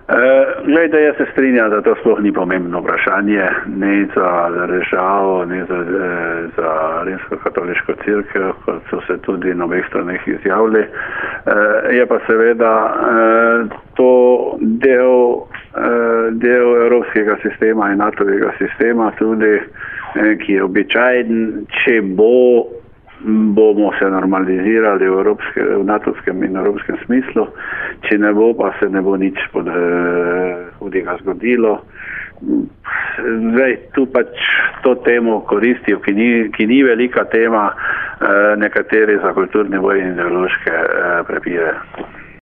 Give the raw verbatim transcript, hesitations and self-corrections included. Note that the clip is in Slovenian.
Glejte, jaz se strinjam, da to sploh ni pomembno vprašanje, ne za državo, ne za, za rimsko-katoliško cerkev, kot so se tudi na obeh straneh izjavili. Je pa seveda to del, del evropskega sistema in natovega sistema tudi, ki je običajen, če bo bomo se normalizirali v, evropske, v natovskem in evropskem smislu, če ne bo, pa se ne bo nič pod, eh, hudega zgodilo. Zdaj, tu pač to temo koristijo, ki ni, ki ni velika tema, eh, nekateri za kulturni boj in ideološke eh, prepire.